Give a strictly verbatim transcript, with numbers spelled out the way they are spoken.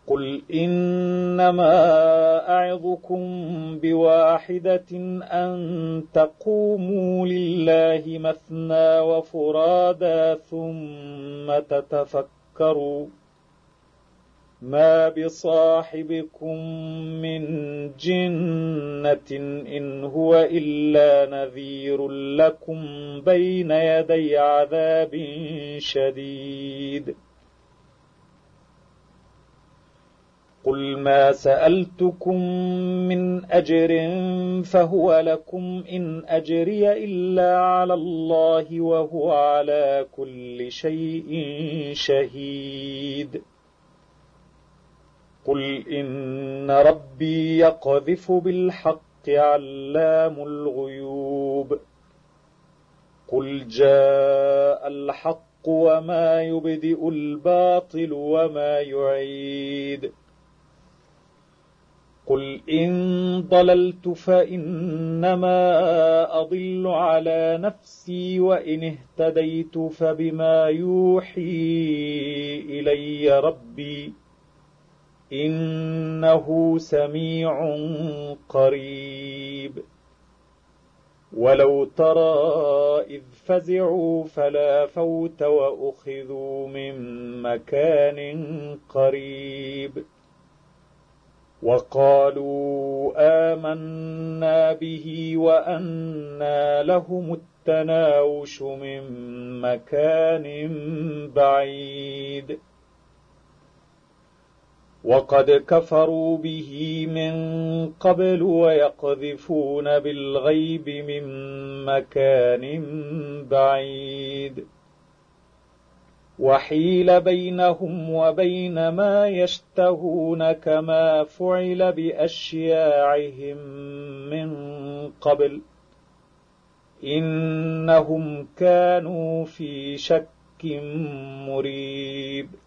قل إنما أعظكم بواحدة أن تقوموا لله مثنى وفرادا ثم تتفكروا ما بصاحبكم من جنة إن هو إلا نذير لكم بين يدي عذاب شديد. قل ما سألتكم من أجر فهو لكم إن أجري إلا على الله وهو على كل شيء شهيد. قل إن ربي يقذف بالحق علام الغيوب. قل جاء الحق وما يبدئ الباطل وما يعيد. قل إن ضللت فإنما أضل على نفسي وإن اهتديت فبما يوحي إلي ربي إنه سميع قريب. ولو ترى إذ فزعوا فلا فوت وأخذوا من مكان قريب وقالوا آمنا به وأنى لهم التناوش من مكان بعيد وقد كفروا به من قبل ويقذفون بالغيب من مكان بعيد وحيل بينهم وبين ما يشتهون كما فعل بأشياعهم من قبل إنهم كانوا في شك مريب.